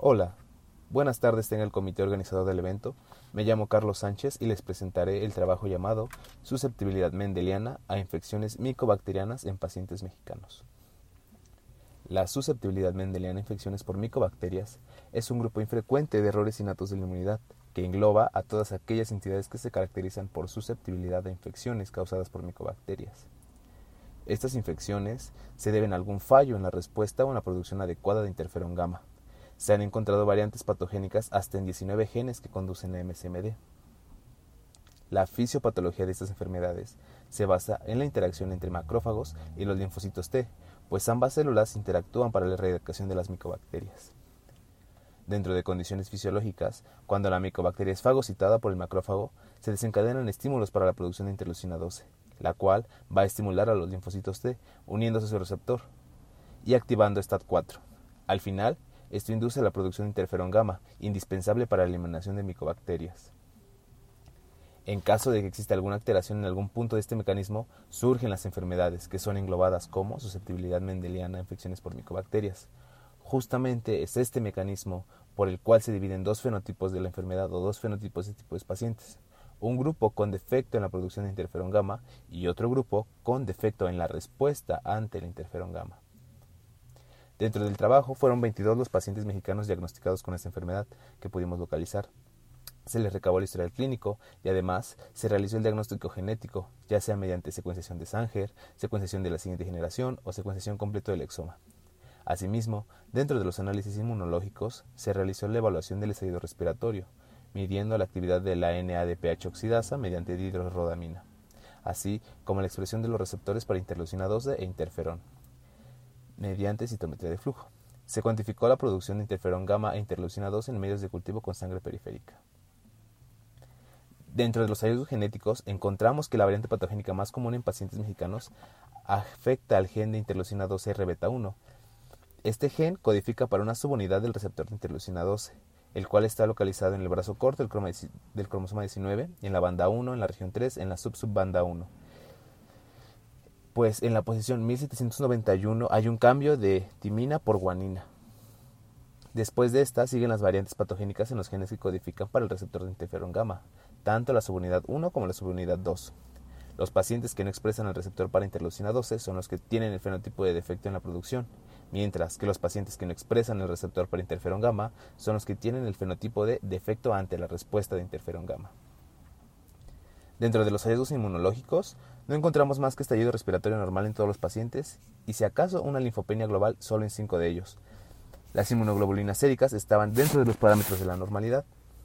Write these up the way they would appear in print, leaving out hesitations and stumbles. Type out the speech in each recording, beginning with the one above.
Hola, buenas tardes tenga el comité organizador del evento. Me llamo Carlos Sánchez y les presentaré el trabajo llamado Susceptibilidad mendeliana a infecciones micobacterianas en pacientes mexicanos. La susceptibilidad mendeliana a infecciones por micobacterias es un grupo infrecuente de errores innatos de la inmunidad que engloba a todas aquellas entidades que se caracterizan por susceptibilidad a infecciones causadas por micobacterias. Estas infecciones se deben a algún fallo en la respuesta o en la producción adecuada de interferón gamma. Se han encontrado variantes patogénicas hasta en 19 genes que conducen a MSMD. La fisiopatología de estas enfermedades se basa en la interacción entre macrófagos y los linfocitos T, pues ambas células interactúan para la erradicación de las micobacterias. Dentro de condiciones fisiológicas, cuando la micobacteria es fagocitada por el macrófago, se desencadenan estímulos para la producción de interleucina 12, la cual va a estimular a los linfocitos T, uniéndose a su receptor y activando STAT4. Al final, esto induce la producción de interferón gamma, indispensable para la eliminación de micobacterias. En caso de que exista alguna alteración en algún punto de este mecanismo, surgen las enfermedades, que son englobadas como susceptibilidad mendeliana a infecciones por micobacterias. Justamente es este mecanismo por el cual se dividen dos fenotipos de la enfermedad o dos fenotipos de tipos de pacientes. Un grupo con defecto en la producción de interferón gamma y otro grupo con defecto en la respuesta ante el interferón gamma. Dentro del trabajo fueron 22 los pacientes mexicanos diagnosticados con esta enfermedad que pudimos localizar. Se les recabó el historial clínico y además se realizó el diagnóstico genético, ya sea mediante secuenciación de Sanger, secuenciación de la siguiente generación o secuenciación completo del exoma. Asimismo, dentro de los análisis inmunológicos, se realizó la evaluación del estadio respiratorio, midiendo la actividad de la NADPH oxidasa mediante dihidrorodamina, así como la expresión de los receptores para interleucina 12 e interferón, mediante citometría de flujo. Se cuantificó la producción de interferón gamma e interleucina 12 en medios de cultivo con sangre periférica. Dentro de los hallazgos genéticos, encontramos que la variante patogénica más común en pacientes mexicanos afecta al gen de interleucina 12 R beta 1. Este gen codifica para una subunidad del receptor de interleucina 12, el cual está localizado en el brazo corto del cromosoma 19, en la banda 1, en la región 3, en la subbanda 1. Pues en la posición 1791 hay un cambio de timina por guanina. Después de esta siguen las variantes patogénicas en los genes que codifican para el receptor de interferón gamma, tanto la subunidad 1 como la subunidad 2. Los pacientes que no expresan el receptor para interleucina 12 son los que tienen el fenotipo de defecto en la producción, mientras que los pacientes que no expresan el receptor para interferón gamma son los que tienen el fenotipo de defecto ante la respuesta de interferón gamma. Dentro de los hallazgos inmunológicos, no encontramos más que estallido respiratorio normal en todos los pacientes y si acaso una linfopenia global solo en 5 de ellos. Las inmunoglobulinas séricas estaban dentro de los parámetros de la normalidad.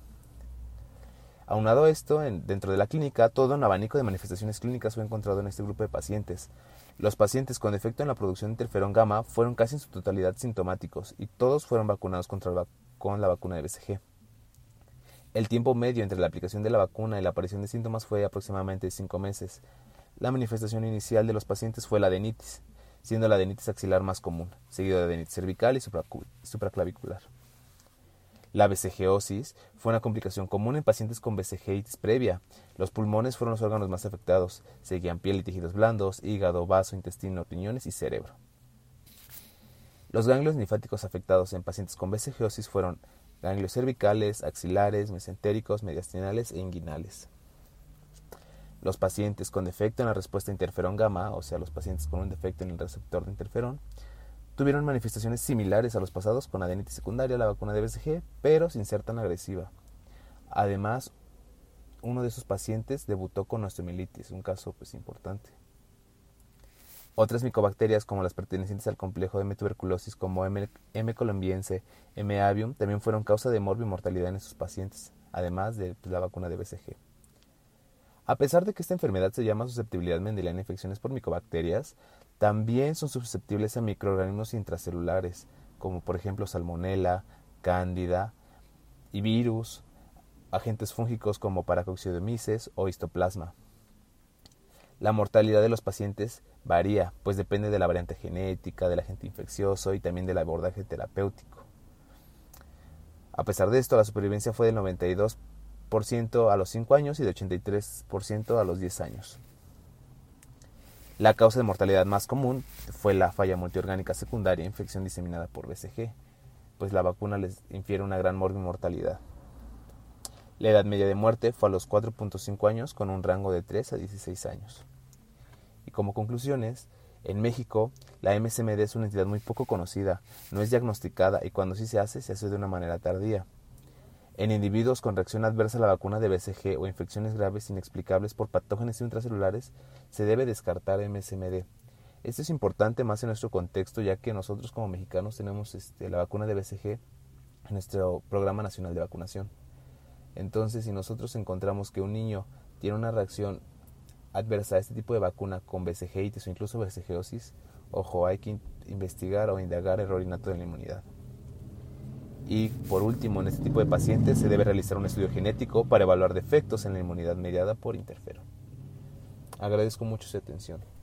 Aunado a esto, dentro de la clínica, todo un abanico de manifestaciones clínicas fue encontrado en este grupo de pacientes. Los pacientes con defecto en la producción de interferón gamma fueron casi en su totalidad sintomáticos y todos fueron vacunados con la vacuna de BCG. El tiempo medio entre la aplicación de la vacuna y la aparición de síntomas fue aproximadamente 5 meses. La manifestación inicial de los pacientes fue la adenitis, siendo la adenitis axilar más común, seguido de adenitis cervical y supraclavicular. La BCGosis fue una complicación común en pacientes con BCGitis previa. Los pulmones fueron los órganos más afectados, seguían piel y tejidos blandos, hígado, vaso, intestino, riñones y cerebro. Los ganglios linfáticos afectados en pacientes con BCGosis fueron ganglios cervicales, axilares, mesentéricos, mediastinales e inguinales. Los pacientes con defecto en la respuesta a interferón gamma, o sea, los pacientes con un defecto en el receptor de interferón, tuvieron manifestaciones similares a los pasados con adenitis secundaria a la vacuna de BCG, pero sin ser tan agresiva. Además, uno de esos pacientes debutó con osteomielitis, un caso importante. Otras micobacterias, como las pertenecientes al complejo de M. tuberculosis, como M. colombiense, M. avium, también fueron causa de morbimortalidad en esos pacientes, además de la vacuna de BCG. A pesar de que esta enfermedad se llama susceptibilidad mendeliana a infecciones por micobacterias, también son susceptibles a microorganismos intracelulares, como por ejemplo salmonela, cándida y virus, agentes fúngicos como Paracoccidiomices o histoplasma. La mortalidad de los pacientes varía, pues depende de la variante genética, del agente infeccioso y también del abordaje terapéutico. A pesar de esto, la supervivencia fue del 92% a los 5 años y del 83% a los 10 años. La causa de mortalidad más común fue la falla multiorgánica secundaria, infección diseminada por BCG. pues la vacuna les infiere una gran mortalidad. La edad media de muerte fue a los 4.5 años con un rango de 3 a 16 años. Y como conclusiones, en México la MSMD es una entidad muy poco conocida, no es diagnosticada y cuando sí se hace de una manera tardía. En individuos con reacción adversa a la vacuna de BCG o infecciones graves inexplicables por patógenos intracelulares, se debe descartar MSMD. Esto es importante más en nuestro contexto, ya que nosotros como mexicanos tenemos la vacuna de BCG en nuestro Programa Nacional de Vacunación. Entonces, si nosotros encontramos que un niño tiene una reacción adversa a este tipo de vacuna con BCG-itis o incluso BCG-osis, ojo, hay que investigar o indagar error innato de la inmunidad. Y por último, en este tipo de pacientes se debe realizar un estudio genético para evaluar defectos en la inmunidad mediada por interfero. Agradezco mucho su atención.